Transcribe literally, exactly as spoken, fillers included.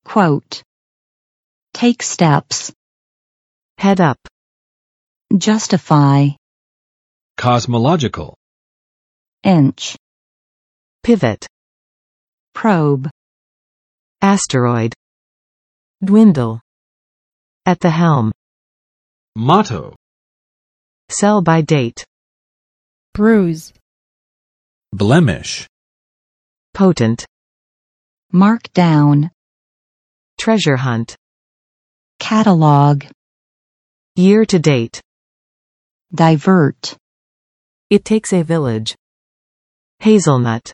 Quote. Take steps. Head up. Justify. Cosmological. Inch. Pivot. Probe. Asteroid. Dwindle. At the helm. Motto. Sell by date. Bruise. Blemish. Potent. Mark down. Treasure hunt. Catalog. Year to date. Divert. It takes a village. Hazelnut.